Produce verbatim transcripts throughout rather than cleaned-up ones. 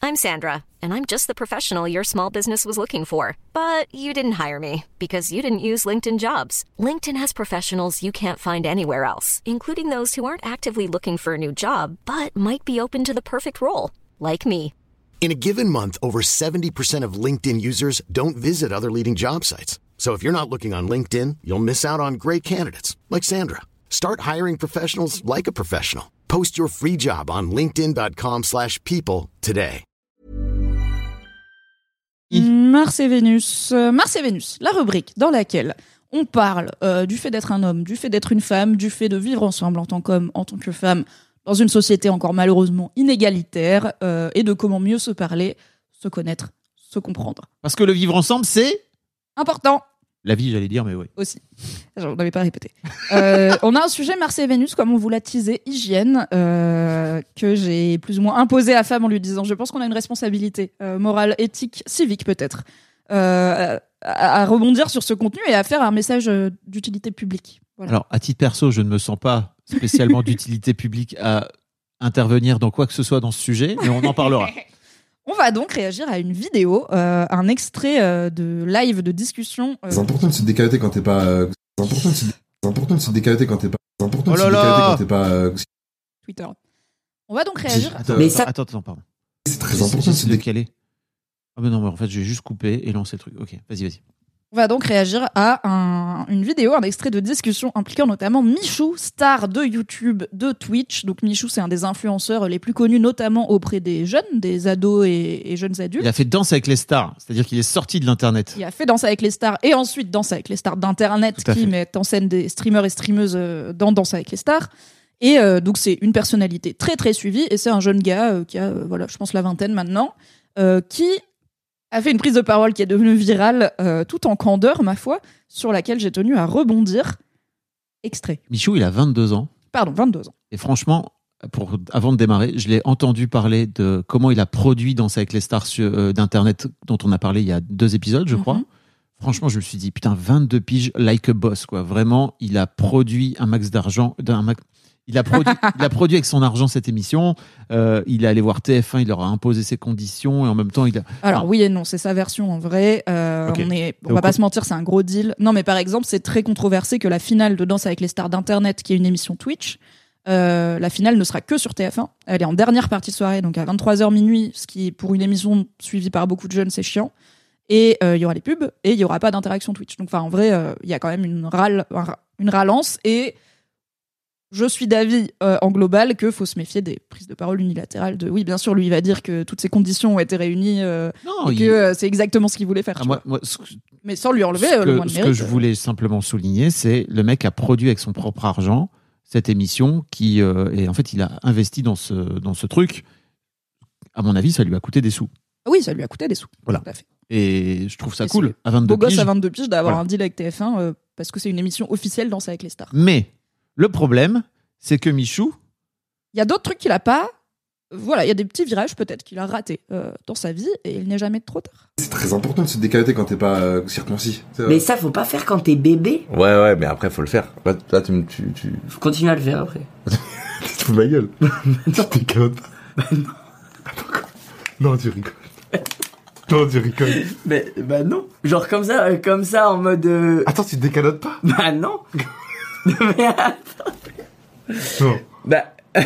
I'm Sandra, and I'm just the professional your small business was looking for. But you didn't hire me because you didn't use LinkedIn Jobs. LinkedIn has professionals you can't find anywhere else, including those who aren't actively looking for a new job, but might be open to the perfect role, like me. In a given month, over seventy percent of LinkedIn users don't visit other leading job sites. So if you're not looking on LinkedIn, you'll miss out on great candidates like Sandra. Start hiring professionals like a professional. Post your free job on linkedin.com slash people today. Mars et Vénus. Euh, Mars et Vénus, la rubrique dans laquelle on parle euh, du fait d'être un homme, du fait d'être une femme, du fait de vivre ensemble en tant qu'homme, en tant que femme, dans une société encore malheureusement inégalitaire, euh, et de comment mieux se parler, se connaître, se comprendre. Parce que le vivre ensemble, c'est... Important. La vie, j'allais dire, mais oui. Aussi. Je n'avais pas répété. Euh, on a un sujet Mars et Vénus, comme on vous l'a teasé, hygiène, euh, que j'ai plus ou moins imposé à Fab en lui disant, je pense qu'on a une responsabilité euh, morale, éthique, civique peut-être, euh, à, à rebondir sur ce contenu et à faire un message euh, d'utilité publique. Voilà. Alors, à titre perso, je ne me sens pas spécialement d'utilité publique à intervenir dans quoi que ce soit dans ce sujet, mais on en parlera. On va donc réagir à une vidéo, euh, un extrait euh, de live de discussion. Euh... C'est important de se décalater quand t'es pas. Euh... C'est important de se, c'est important de se décalater quand t'es pas. C'est important de oh se décalater là quand t'es pas. Euh... Twitter. On va donc réagir. Attends, mais attends, ça... attends, attends, pardon. C'est très important de se décaler. Ah mais non, mais en fait, j'ai juste coupé et lancé le truc. Ok, vas-y, vas-y. On va donc réagir à un, une vidéo, un extrait de discussion impliquant notamment Michou, star de YouTube, de Twitch. Donc Michou, c'est un des influenceurs les plus connus, notamment auprès des jeunes, des ados et, et jeunes adultes. Il a fait Danse avec les stars, c'est-à-dire qu'il est sorti de l'internet. Il a fait Danse avec les stars et ensuite Danse avec les stars d'internet qui fait. mettent en scène des streamers et streameuses dans Danse avec les stars. Et euh, donc c'est une personnalité très très suivie et c'est un jeune gars euh, qui a, euh, voilà, je pense la vingtaine maintenant, euh, qui a fait une prise de parole qui est devenue virale, euh, tout en candeur, ma foi, sur laquelle j'ai tenu à rebondir. Extrait. Michou, il a vingt-deux ans. Pardon, vingt-deux ans. Et franchement, pour, avant de démarrer, je l'ai entendu parler de comment il a produit Danse avec les stars sur, euh, d'internet, dont on a parlé il y a deux épisodes, je crois. Mm-hmm. Franchement, je me suis dit, putain, vingt-deux piges, like a boss, quoi. Vraiment, il a produit un max d'argent, un max... Il a, produit, il a produit avec son argent cette émission. Euh, il est allé voir T F un, il leur a imposé ses conditions et en même temps, il a. Alors, enfin, oui et non, c'est sa version en vrai. Euh, okay. On est, on va pas se mentir, c'est un gros deal. Non, mais par exemple, c'est très controversé que la finale de Danse avec les stars d'Internet, qui est une émission Twitch, euh, la finale ne sera que sur T F un. Elle est en dernière partie de soirée, donc à vingt-trois heures minuit, ce qui, pour une émission suivie par beaucoup de jeunes, c'est chiant. Et il euh, y aura les pubs et il y aura pas d'interaction Twitch. Donc, enfin, en vrai, il euh, y a quand même une râle, une ralance et. Je suis d'avis euh, en global que faut se méfier des prises de parole unilatérales de oui, bien sûr, lui il va dire que toutes ces conditions ont été réunies euh, non, et il... que euh, c'est exactement ce qu'il voulait faire. Ah, moi, moi, ce... Mais sans lui enlever euh, que, le moins de ce mérite. Ce que je voulais simplement souligner, c'est le mec a produit avec son propre argent cette émission qui euh, et en fait il a investi dans ce dans ce truc. À mon avis, ça lui a coûté des sous. Oui, ça lui a coûté des sous. Voilà. Tout à fait. Et je trouve ça et cool. À vingt-deux beau gosse piges, à vingt-deux piges d'avoir voilà. un deal avec T F un euh, parce que c'est une émission officielle Danse avec les stars. Mais le problème, c'est que Michou, il y a d'autres trucs qu'il a pas. Voilà, il y a des petits virages peut-être qu'il a ratés euh, dans sa vie et il n'est jamais trop tard. C'est très important de se décalater quand t'es pas euh, circoncis. Mais ça, faut pas faire quand t'es bébé. Ouais, ouais, mais après, faut le faire. Là, là tu, tu, tu... Faut continuer à le faire après. Tu te fous de ma gueule. Tu te décalotes pas. Bah non. Attends, non, tu rigoles. Non, tu rigoles. Mais bah non. Genre comme ça, euh, comme ça en mode. Euh... Attends, tu te décalotes pas. Bah non. Mais attends. Non. Bah.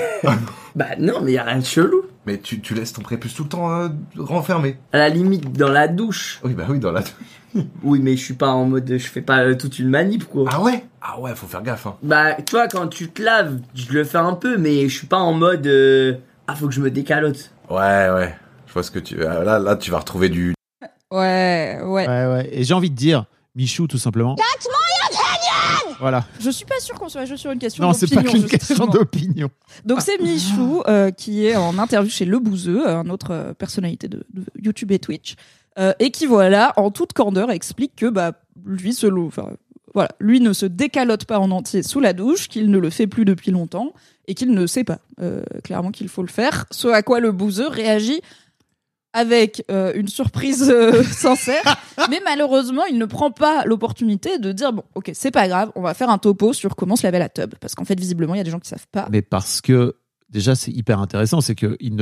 Bah non, mais y a rien de chelou. Mais tu, tu laisses ton prépuce tout le temps euh, renfermé. À la limite, dans la douche. Oui, bah oui, dans la douche. Oui, mais je suis pas en mode. Je fais pas euh, toute une manip, quoi. Ah ouais. Ah ouais, faut faire gaffe, hein. Bah, tu vois, quand tu te laves, je le fais un peu, mais je suis pas en mode. Euh... Ah, faut que je me décalote. Ouais, ouais. Je vois ce que tu. Là, là, tu vas retrouver du. Ouais, ouais. Ouais, ouais. Et j'ai envie de dire, Michou, tout simplement. That's my opinion! Voilà. Je suis pas sûr qu'on soit juste sur une question non, d'opinion. Non, c'est pas qu'une justement. question d'opinion. Donc c'est Michou euh, qui est en interview chez Le Bouzeux, un autre euh, personnalité de, de YouTube et Twitch, euh, et qui voilà, en toute candeur, explique que bah lui se enfin voilà, lui ne se décalote pas en entier sous la douche, qu'il ne le fait plus depuis longtemps et qu'il ne sait pas euh, clairement qu'il faut le faire. Ce à quoi Le Bouzeux réagit avec euh, une surprise euh, sincère, mais malheureusement, il ne prend pas l'opportunité de dire bon, ok, c'est pas grave, on va faire un topo sur comment se laver la tub, parce qu'en fait, visiblement, il y a des gens qui savent pas. Mais parce que déjà, c'est hyper intéressant, c'est qu'il ne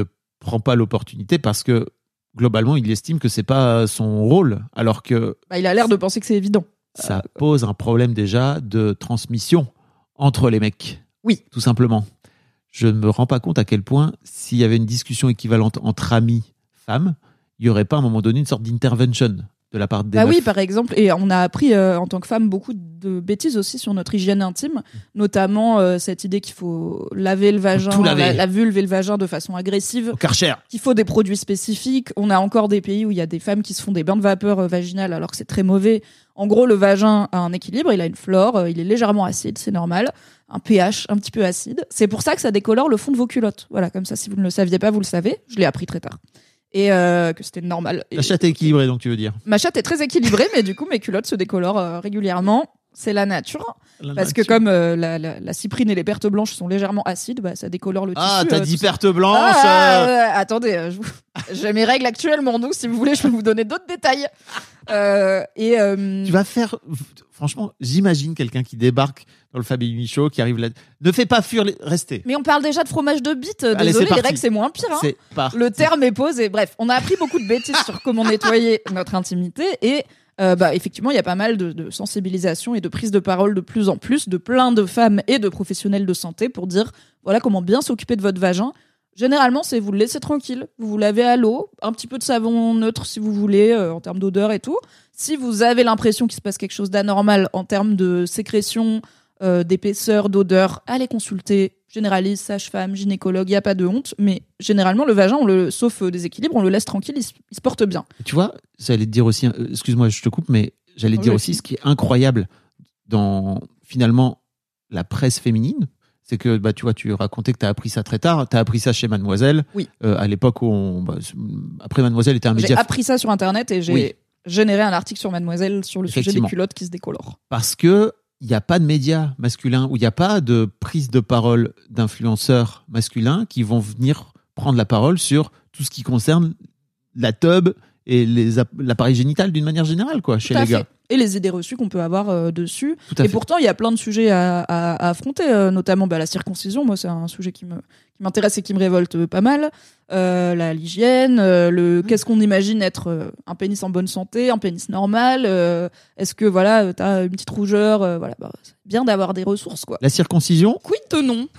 prend pas l'opportunité parce que globalement, il estime que c'est pas son rôle, alors que bah, il a l'air de penser que c'est évident. Ça euh... pose un problème déjà de transmission entre les mecs. Oui, tout simplement. Je ne me rends pas compte à quel point, s'il y avait une discussion équivalente entre amis femmes, il n'y aurait pas à un moment donné une sorte d'intervention de la part des bah meufs. Oui, par exemple, et on a appris euh, en tant que femme beaucoup de bêtises aussi sur notre hygiène intime, notamment euh, cette idée qu'il faut laver le vagin, laver. La, la vulve et le vagin de façon agressive, au Karcher, qu'il faut des produits spécifiques. On a encore des pays où il y a des femmes qui se font des bains de vapeur euh, vaginales alors que c'est très mauvais. En gros, le vagin a un équilibre, il a une flore, euh, il est légèrement acide, c'est normal, un pH un petit peu acide. C'est pour ça que ça décolore le fond de vos culottes. Voilà, comme ça, si vous ne le saviez pas, vous le savez. Je l'ai appris très tard. Et euh, que c'était normal. La chatte est équilibrée, donc tu veux dire? Ma chatte est très équilibrée, mais du coup, mes culottes se décolorent euh, régulièrement. C'est la nature. La parce nature. que comme euh, la, la, la cyprine et les pertes blanches sont légèrement acides, bah, ça décolore le ah, tissu. Ah, t'as euh, dit tout ça. pertes blanches Ah, euh... euh, Attendez, euh, je vous... j'ai mes règles actuellement, donc si vous voulez, je peux vous donner d'autres détails. Euh, et euh... Tu vas faire... Franchement, j'imagine quelqu'un qui débarque dans le Fabien Show, qui arrive là... Ne fais pas fuir les... Restez. Mais on parle déjà de fromage de bite. Désolé, Allez, les règles, c'est moins pire. Hein. C'est parti. Le terme est posé. Bref, on a appris beaucoup de bêtises sur comment nettoyer notre intimité. Et euh, bah, effectivement, il y a pas mal de, de sensibilisation et de prise de parole de plus en plus de plein de femmes et de professionnels de santé pour dire voilà comment bien s'occuper de votre vagin. Généralement, c'est vous le laissez tranquille. Vous vous lavez à l'eau, un petit peu de savon neutre si vous voulez, euh, en termes d'odeur et tout. Si vous avez l'impression qu'il se passe quelque chose d'anormal en termes de sécrétion, euh, d'épaisseur, d'odeur, allez consulter généraliste, sage-femme, gynécologue, il n'y a pas de honte. Mais généralement, le vagin, on le, sauf euh, déséquilibre, on le laisse tranquille, il se, il se porte bien. Tu vois, j'allais te dire aussi, euh, excuse-moi, je te coupe, mais j'allais te Oui, dire oui. aussi ce qui est incroyable dans, finalement, la presse féminine, c'est que bah, tu vois, tu racontais que tu as appris ça très tard. Tu as appris ça chez Mademoiselle. Oui. Euh, à l'époque où on, bah, après Mademoiselle était un média. J'ai appris ça sur Internet et j'ai Oui. généré un article sur Mademoiselle sur le sujet des Effectivement. culottes qui se décolorent. Parce que il n'y a pas de médias masculins, où il n'y a pas de prise de parole d'influenceurs masculins qui vont venir prendre la parole sur tout ce qui concerne la tub et les app- l'appareil génital d'une manière générale, quoi, chez Tout à les fait. gars. Et les idées reçues qu'on peut avoir euh, dessus. Tout à Et fait. pourtant, il y a plein de sujets à, à, à affronter, euh, notamment bah, la circoncision. Moi, c'est un sujet qui me qui m'intéresse et qui me révolte euh, pas mal. Euh, la l'hygiène, euh, le qu'est-ce qu'on imagine être euh, un pénis en bonne santé, un pénis normal. Euh, est-ce que voilà, euh, t'as une petite rougeur, euh, voilà, bah, c'est bien d'avoir des ressources, quoi. La circoncision, Quid de non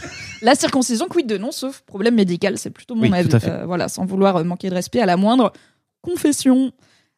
La circoncision, quid de non, sauf problème médical, c'est plutôt mon Oui, tout avis. à fait. Euh, voilà, sans vouloir euh, manquer de respect à la moindre confession.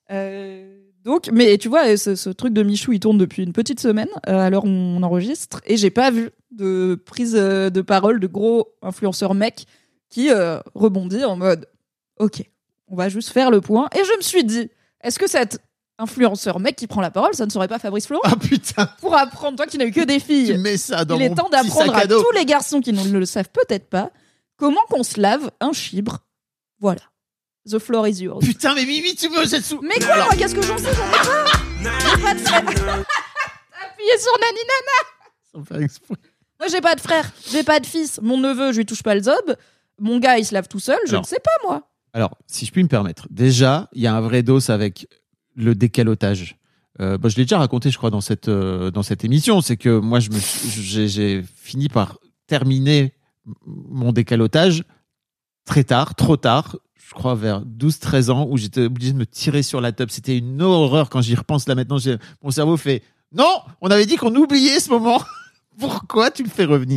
Euh, donc, mais tu vois, ce, ce truc de Michou, il tourne depuis une petite semaine, euh, à l'heure où on enregistre, et j'ai pas vu de prise euh, de parole de gros influenceurs mecs qui euh, rebondit en mode ok, on va juste faire le point. Et je me suis dit, est-ce que cet influenceur mec qui prend la parole, ça ne serait pas Fabrice Florent? ah putain, Pour apprendre, toi qui n'as eu que des filles, tu mets ça dans il est mon temps petit d'apprendre sac à à dos. tous les garçons qui ne le savent peut-être pas comment qu'on se lave un chibre. Voilà. The floor is yours. Putain, mais Mimi, tu me jettes sous. Mais quoi, moi, qu'est-ce que j'en sais? J'en ai pas. J'ai pas de frère. Appuyez sur Nani Nana. Sans faire exprès. Moi, j'ai pas de frère. J'ai pas de fils. Mon neveu, je lui touche pas le zob. Mon gars, il se lave tout seul. Je Alors. ne sais pas, moi. Alors, si je puis me permettre, déjà, il y a un vrai dos avec le décalotage. Euh, bah, je l'ai déjà raconté, je crois, dans cette, euh, dans cette émission. C'est que moi, je me suis- j'ai, j'ai fini par terminer mon décalotage très tard, trop tard. Je crois vers douze treize ans, où j'étais obligé de me tirer sur la tub. C'était une horreur quand j'y repense là maintenant. J'ai... Mon cerveau fait « Non, on avait dit qu'on oubliait ce moment. Pourquoi tu le fais revenir ?»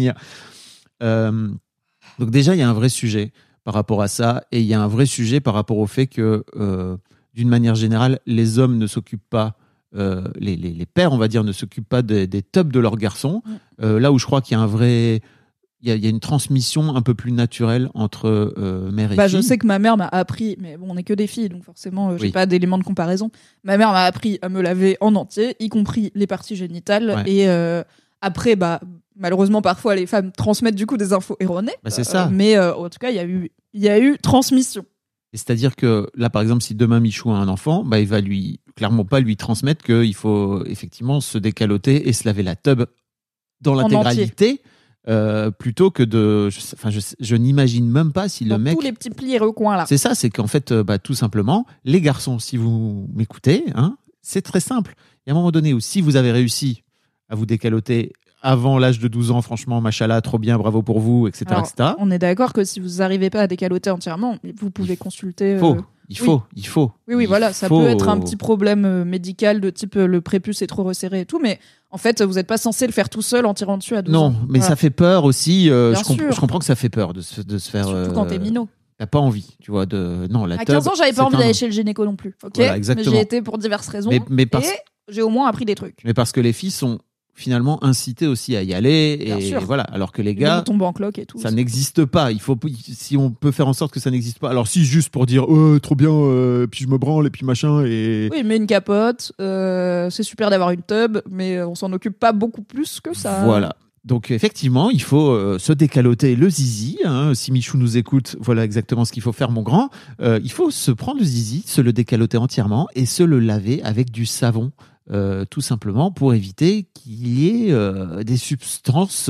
euh, Donc déjà, il y a un vrai sujet par rapport à ça. Et il y a un vrai sujet par rapport au fait que, euh, d'une manière générale, les hommes ne s'occupent pas, euh, les, les, les pères, on va dire, ne s'occupent pas des, des tubs de leurs garçons. Euh, là où je crois qu'il y a un vrai... Il y, a, il y a une transmission un peu plus naturelle entre euh, mère et Bah, fille. je sais que ma mère m'a appris, mais bon, on n'est que des filles, donc forcément, euh, j'ai Oui. pas d'éléments de comparaison. Ma mère m'a appris à me laver en entier, y compris les parties génitales. Ouais. Et euh, après, bah, malheureusement, parfois, les femmes transmettent du coup des infos erronées. Bah, c'est Euh, ça. mais euh, en tout cas, il y a eu, il y a eu transmission. Et c'est-à-dire que là, par exemple, si demain Michou a un enfant, bah, il va lui clairement pas lui transmettre qu'il faut effectivement se décaloter et se laver la tub dans En l'intégralité, euh, plutôt que de. Je, sais- enfin, je, sais- je n'imagine même pas si Dans le mec. tous les petits plis et recoins là. C'est ça, c'est qu'en fait, euh, bah, tout simplement, les garçons, si vous m'écoutez, hein, c'est très simple. Il y a un moment donné où si vous avez réussi à vous décaloter avant l'âge de douze ans, franchement, machallah, trop bien, bravo pour vous, et cetera, Alors, et cetera. On est d'accord que si vous n'arrivez pas à décaloter entièrement, vous pouvez consulter. Il faut, euh, il faut, oui. il faut. Oui, oui, il voilà, ça faut... peut être un petit problème euh, médical de type euh, le prépuce est trop resserré et tout, mais en fait, vous n'êtes pas censé le faire tout seul en tirant dessus à douze non, ans. Non, mais Voilà. ça fait peur aussi. Euh, Bien je, comp- sûr. je comprends que ça fait peur de se, de se faire. Surtout euh, quand t'es minot. T'as pas envie, tu vois, de. Non, la À tub, quinze ans, j'avais c'est pas envie un- d'aller chez le gynéco non plus. Ok, Voilà, mais exactement. j'y étais pour diverses raisons. Mais, mais parce... Et j'ai au moins appris des trucs. mais parce que les filles sont finalement incitées aussi à y aller. Bien et sûr. voilà, alors que les Les gars. gens tombent en cloque et tout. Ça n'existe pas. Il faut, si on peut faire en sorte que ça n'existe pas. Alors si juste pour dire, oh, trop bien, euh, puis je me branle et puis machin et. Oui, mais une capote, euh, c'est super d'avoir une tub, mais on s'en occupe pas beaucoup plus que ça. Voilà. Donc effectivement, il faut euh, se décaloter le zizi. Hein. Si Michou nous écoute, voilà exactement ce qu'il faut faire, mon grand. Euh, il faut se prendre le zizi, se le décaloter entièrement et se le laver avec du savon. Euh, tout simplement pour éviter qu'il y ait euh, des substances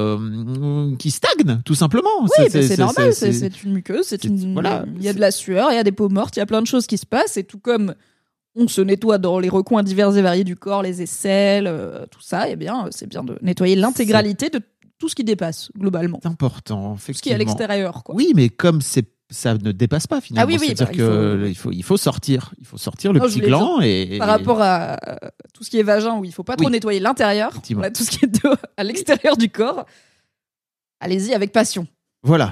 euh, qui stagnent, tout simplement. Oui, c'est, bah, c'est, c'est, c'est normal, c'est, c'est, c'est une muqueuse, c'est c'est- une... voilà. il y a de la sueur, il y a des peaux mortes, il y a plein de choses qui se passent, et tout comme on se nettoie dans les recoins divers et variés du corps, les aisselles, euh, tout ça, et bien, c'est bien de nettoyer l'intégralité de tout ce qui dépasse, globalement. C'est important, effectivement. Tout ce qui est à l'extérieur, quoi. Oui, mais comme c'est ça ne dépasse pas finalement, Ah oui, oui, c'est-à-dire bah, il que faut- il faut il faut sortir, il faut sortir le Non, je petit voulais gland et Par rapport à euh, tout ce qui est vagin, où il faut pas trop Oui. nettoyer l'intérieur, Effectivement. voilà, tout ce qui est de- à l'extérieur du corps, allez-y avec passion. voilà.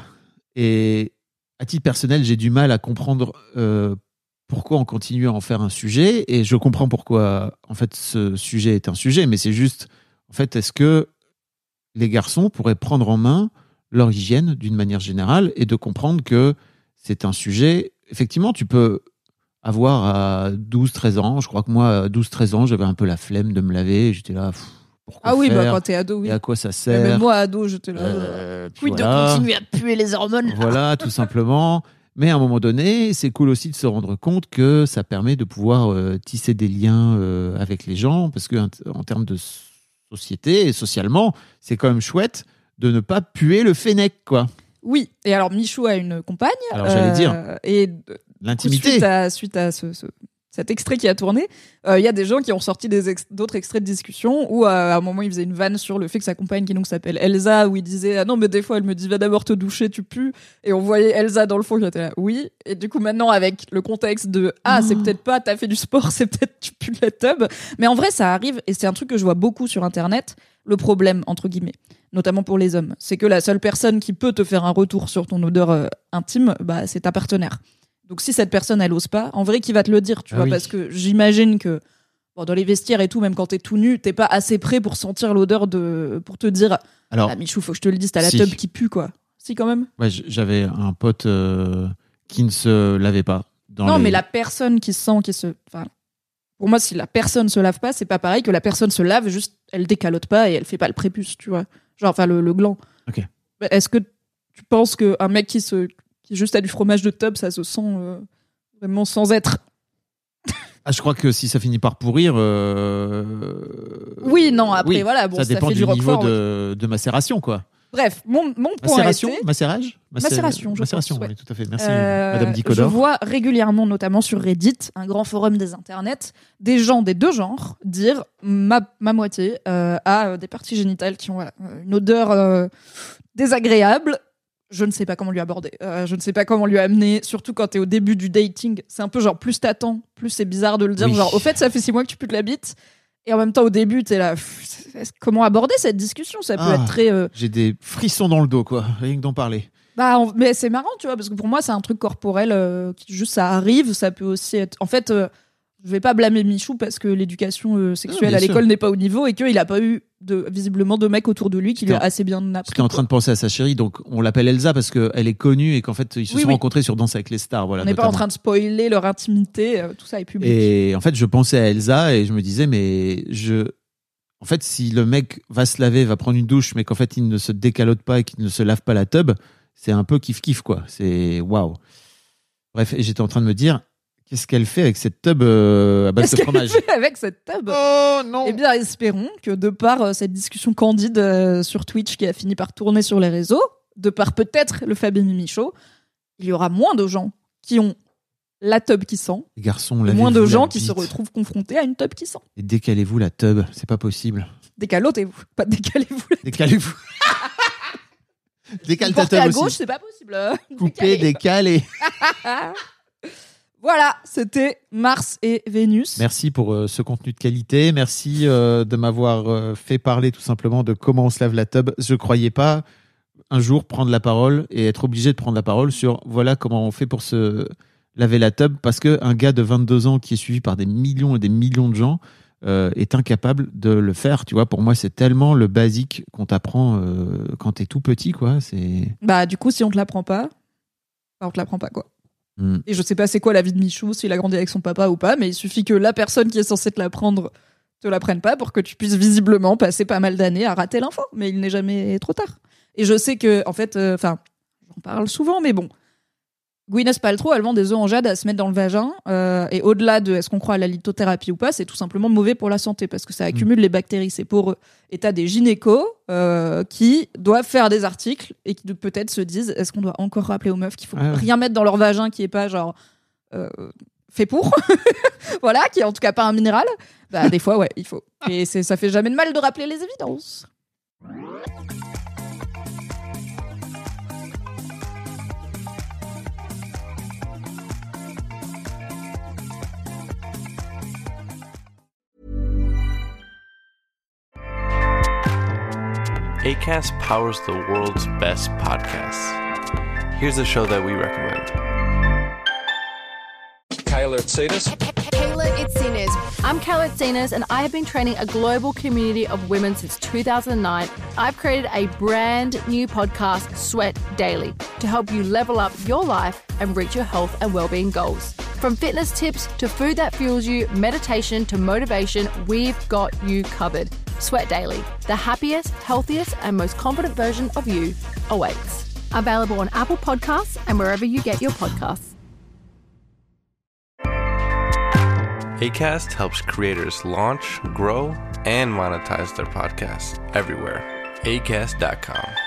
Et à titre personnel, j'ai du mal à comprendre euh, pourquoi on continue à en faire un sujet, et je comprends pourquoi en fait ce sujet est un sujet, mais c'est juste en fait est-ce que les garçons pourraient prendre en main leur hygiène d'une manière générale et de comprendre que c'est un sujet. Effectivement, tu peux avoir à douze treize ans, je crois que moi à douze treize ans, j'avais un peu la flemme de me laver, j'étais là, pff, pourquoi Ah oui, bah, faire quand t'es ado, oui. et à quoi ça Mais sert même moi, ado, j'étais là. Euh, puis Quid voilà. de continuer à puer les hormones là. Voilà, tout simplement. Mais à un moment donné, c'est cool aussi de se rendre compte que ça permet de pouvoir euh, tisser des liens euh, avec les gens, parce que en, en termes de société et socialement, c'est quand même chouette de ne pas puer le fennec, quoi. Oui, et alors Michou a une compagne. Alors, j'allais dire, Et euh, l'intimité. Suite à, suite à ce, ce- cet extrait qui a tourné, il y a des gens qui ont sorti des ex- d'autres extraits de discussion où euh, à un moment il faisait une vanne sur le fait que sa compagne qui donc s'appelle Elsa, où il disait ah non mais des fois elle me dit va d'abord te doucher tu pues, et on voyait Elsa dans le fond qui était là oui, et du coup maintenant avec le contexte de ah c'est peut-être pas t'as fait du sport, c'est peut-être tu pues de la tub, mais en vrai ça arrive et c'est un truc que je vois beaucoup sur internet. Le problème entre guillemets, notamment pour les hommes, c'est que la seule personne qui peut te faire un retour sur ton odeur euh, intime, bah c'est ta partenaire. Donc si cette personne elle ose pas, en vrai qui va te le dire, tu Ah vois, oui. parce que j'imagine que bon, dans les vestiaires et tout, même quand t'es tout nu, t'es pas assez prêt pour sentir l'odeur de, pour te dire Alors, ah Michou faut que je te le dise, t'as la si. tub qui pue quoi. Si quand même. ouais, j- j'avais un pote euh, qui ne se lavait pas. Dans non les- mais la personne qui sent, qui se, enfin pour moi si la personne se lave pas, c'est pas pareil que la personne se lave juste elle décalote pas et elle fait pas le prépuce, tu vois. Genre enfin le, le gland. Ok. Mais est-ce que tu penses que un mec qui se qui juste a du fromage de tub, ça se sent euh, vraiment sans être. Ah, je crois que si ça finit par pourrir. euh, Oui, non, après, oui, voilà, bon, ça ça dépend fait du du niveau roquefort, de, de macération, quoi. Bref, mon, mon point Macération, était... macérage, Macé- Macération, je macération, pense, ouais. oui, tout à fait. Merci, Euh, Madame je Dicodor. vois régulièrement, notamment sur Reddit, un grand forum des internets, des gens des deux genres dire ma, ma moitié euh, a euh, des parties génitales qui ont voilà, une odeur euh, désagréable. Je ne sais pas comment lui aborder. Euh, je ne sais pas comment lui amener, surtout quand t'es au début du dating. C'est un peu genre, plus t'attends, plus c'est bizarre de le dire. Oui. Genre, au fait, ça fait six mois que tu putes la bite. Et en même temps, au début, t'es là. pff, comment aborder cette discussion? Ça peut Ah. être très. euh, J'ai des frissons dans le dos, quoi, rien que d'en parler. Bah, en- mais c'est marrant, tu vois, parce que pour moi, c'est un truc corporel euh, qui juste ça arrive. Ça peut aussi être. En fait, euh, je vais pas blâmer Michou parce que l'éducation euh, sexuelle bien à l'école sûr. n'est pas au niveau et qu'il a pas eu de visiblement de mecs autour de lui qui lui a Putain. assez bien appris. J'étais en train de penser à sa chérie, donc on l'appelle Elsa parce qu'elle est connue et qu'en fait ils se Oui, sont oui. rencontrés sur Danse avec les stars. Voilà, On n'est pas en notamment. train de spoiler leur intimité, euh, tout ça est public. Et en fait, je pensais à Elsa et je me disais, mais je. En fait, si le mec va se laver, va prendre une douche, mais qu'en fait il ne se décalote pas et qu'il ne se lave pas la tub, c'est un peu kiff-kiff, quoi. C'est waouh. Bref, et j'étais en train de me dire, qu'est-ce qu'elle fait avec cette tub euh, à base Qu'est-ce de qu'elle fromage? fait avec cette tub? Oh non! Eh bien, espérons que de par euh, cette discussion candide euh, sur Twitch qui a fini par tourner sur les réseaux, de par peut-être le Fabien Mimi Show, il y aura moins de gens qui ont la tub qui sent, Les garçons, et lavez-vous moins de la gens qui bite se retrouvent confrontés à une tub qui sent. Et décalez-vous la tub, c'est pas possible. Décalotez-vous, pas décalez-vous. Décalez-vous. Décale ta Porter à aussi. gauche, c'est pas possible. Couper, décaler. Voilà, c'était Mars et Vénus. Merci pour euh, ce contenu de qualité. Merci euh, de m'avoir euh, fait parler tout simplement de comment on se lave la tub. Je croyais pas un jour prendre la parole et être obligé de prendre la parole sur voilà comment on fait pour se laver la tub, parce qu'un gars de vingt-deux ans qui est suivi par des millions et des millions de gens euh, est incapable de le faire. Tu vois, pour moi, c'est tellement le basique qu'on t'apprend euh, quand t'es tout petit, quoi. C'est... Bah, du coup, si on te l'apprend pas, bah, on te l'apprend pas, quoi. Mm. Et je sais pas c'est quoi la vie de Michou, s'il a grandi avec son papa ou pas, mais il suffit que la personne qui est censée te l'apprendre te l'apprenne pas pour que tu puisses visiblement passer pas mal d'années à rater l'info. Mais il n'est jamais trop tard. Et je sais que, en fait, enfin, euh, j'en parle souvent, mais bon, Gwyneth Paltrow, elle vend des œufs en jade à se mettre dans le vagin, euh, et au-delà de est-ce qu'on croit à la lithothérapie ou pas, c'est tout simplement mauvais pour la santé parce que ça accumule mmh. les bactéries, c'est poreux. Et t'as des gynécos euh, qui doivent faire des articles et qui peut-être se disent est-ce qu'on doit encore rappeler aux meufs qu'il faut ah ouais. rien mettre dans leur vagin qui est pas genre euh, fait pour, voilà, qui est en tout cas pas un minéral. Bah des fois ouais, il faut. Et c'est, ça fait jamais de mal de rappeler les évidences. Acast powers the world's best podcasts. Here's a show that we recommend. Kayla Itsinas. Kayla Itsinas. I'm Kayla Itsinas, and I have been training a global community of women since two thousand nine. I've created a brand new podcast, Sweat Daily, to help you level up your life and reach your health and well-being goals. From fitness tips to food that fuels you, meditation to motivation, we've got you covered. Sweat Daily, the happiest, healthiest, and most confident version of you awaits. Available on Apple Podcasts and wherever you get your podcasts. Acast helps creators launch, grow, and monetize their podcasts everywhere. Acast dot com.